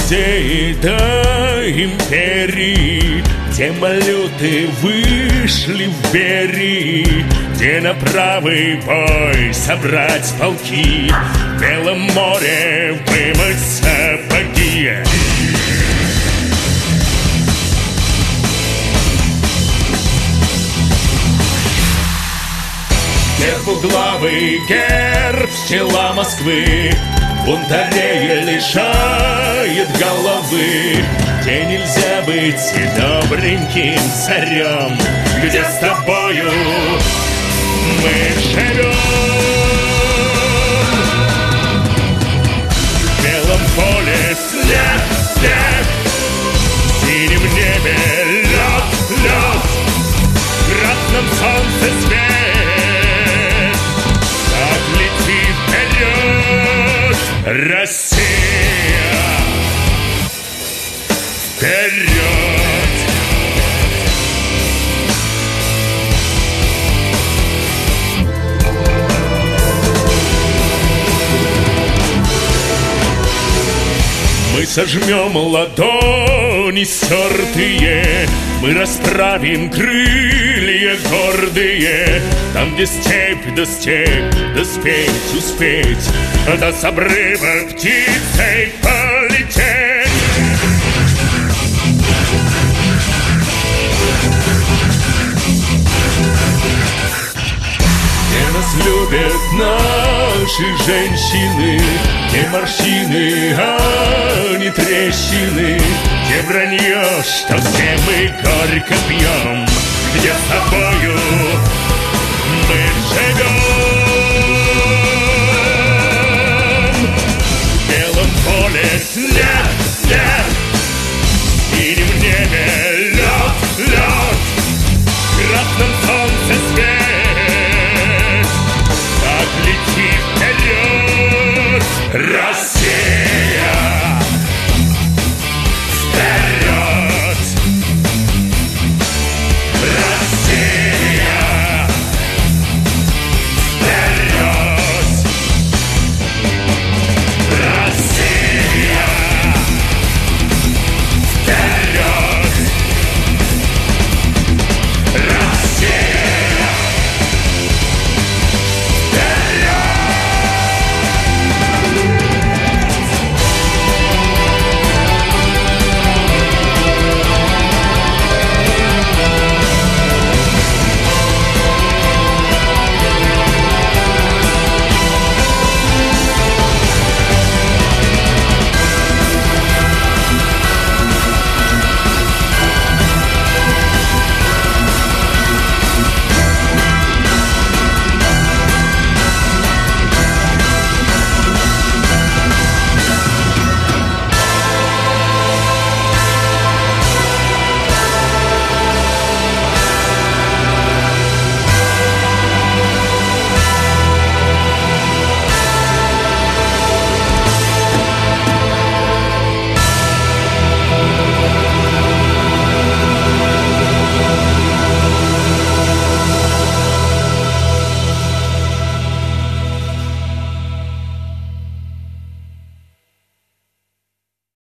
музеи до империи, где малюты вышли в Берии, где на правый бой собрать полки, в Белом море вымыть сапоги. Двуглавый герб села Москвы бунтарей лишает головы, где нельзя быть добреньким царем, где с тобою мы живем. В белом поле снег, снег, в синем небе лед, лед, в красном солнце свет. Россия, вперед! Мы сожмем ладони стертые, мы расправим крылья гордые, там, где степь да степь, да спеть успеть, да с обрыва птицей полететь. Где нас любят наши женщины, где морщины, а не трещины, где вранье, что все мы горько пьем, где с тобою мы живем.